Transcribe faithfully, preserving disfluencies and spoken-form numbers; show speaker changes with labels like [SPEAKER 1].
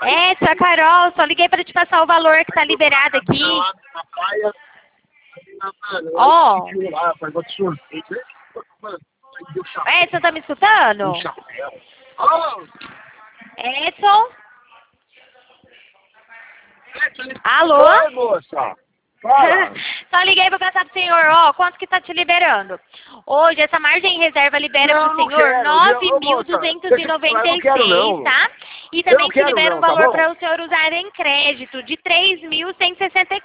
[SPEAKER 1] É, sua Carol, só liguei pra te passar o valor que tá liberado aqui. Ó. É, você tá me escutando? Edson? Alô?
[SPEAKER 2] Oi, moça. Fala.
[SPEAKER 1] Só liguei pra passar pro senhor, ó, quanto que tá te liberando? Hoje, essa margem reserva libera
[SPEAKER 2] Não,
[SPEAKER 1] pro
[SPEAKER 2] não
[SPEAKER 1] senhor
[SPEAKER 2] quero,
[SPEAKER 1] nove
[SPEAKER 2] viu? Ô,
[SPEAKER 1] mil
[SPEAKER 2] moça,
[SPEAKER 1] duzentos e
[SPEAKER 2] deixa-
[SPEAKER 1] noventa
[SPEAKER 2] eu não
[SPEAKER 1] e
[SPEAKER 2] quero,
[SPEAKER 1] seis,
[SPEAKER 2] não.
[SPEAKER 1] tá? E
[SPEAKER 2] Eu não
[SPEAKER 1] também te
[SPEAKER 2] quero
[SPEAKER 1] libera um
[SPEAKER 2] não, tá
[SPEAKER 1] valor
[SPEAKER 2] bom?
[SPEAKER 1] para o senhor usar em crédito de três mil cento e sessenta e